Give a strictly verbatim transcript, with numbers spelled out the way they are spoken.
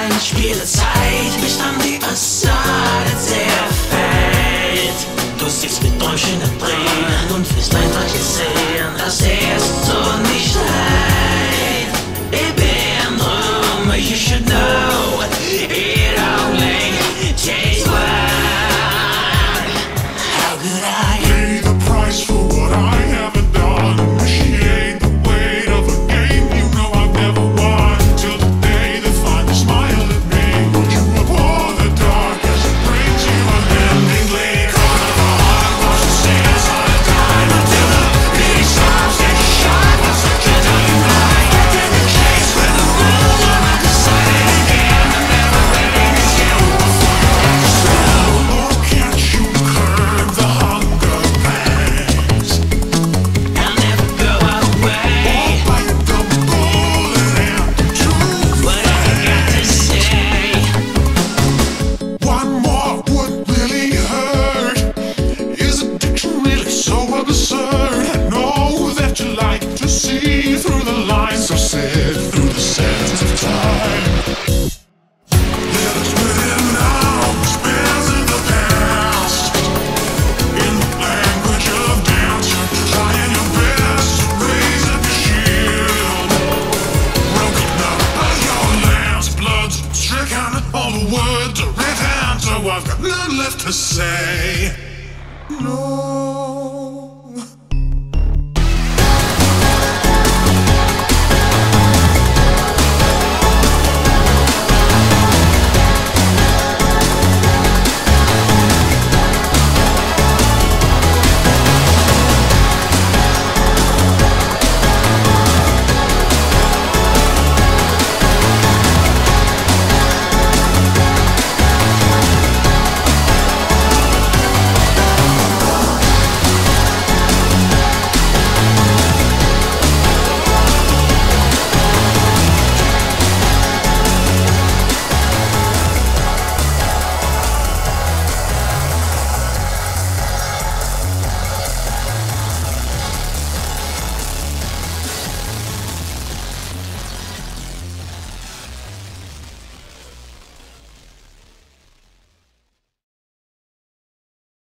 ein Spiel der Zeit, bis dann die Fassade zerfällt. Du siehst mit Träumchen drehen und wirst einfach gesehen, dass er so nicht leid. Ich bin drum, you should know, it only takes one. How could I pay the price for what I haven't done? Initiate the weight of a game you know I've never won. Till the day they finally smile at me. Would you abhor the dark as it brings you unendingly? Caught of a heart, watch the sands on a dime until the beating stops. Take a shot, once the gentle you lie. In the chase when the rules are not decided again. The never ending is you before you let the snow. Oh, can't you curb the hunger pangs? I'll never go away. Bite the bullet and do What have you got to say? one more would really hurt. Is addiction really so absurd? I know that you like to see through the lines, so sit through the sands of time. Let us within now, spins in the past. In the language of dance, you're trying your best to raise up your shield. Broken up by your lance, blood's stricken, all the words are written, so I've got none left to say. No.